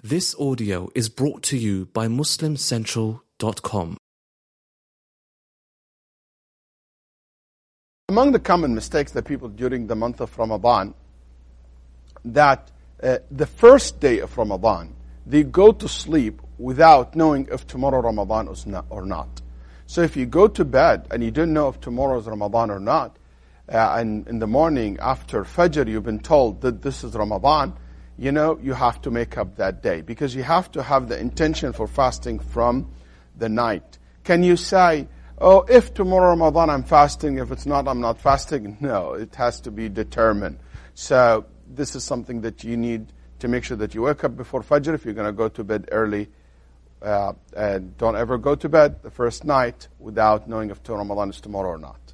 This audio is brought to you by MuslimCentral.com. Among the common mistakes that people during the month of Ramadan, that the first day of Ramadan, they go to sleep without knowing if tomorrow Ramadan is not or not. So if you go to bed and you don't know if tomorrow is Ramadan or not, and in the morning after Fajr you've been told that this is Ramadan, you have to make up that day, because you have to have the intention for fasting from the night. Can you say, oh, if tomorrow Ramadan I'm fasting, if it's not, I'm not fasting? No, it has to be determined. So this is something that you need to make sure that you wake up before Fajr. If you're going to go to bed early, and don't ever go to bed the first night without knowing if Ramadan is tomorrow or not.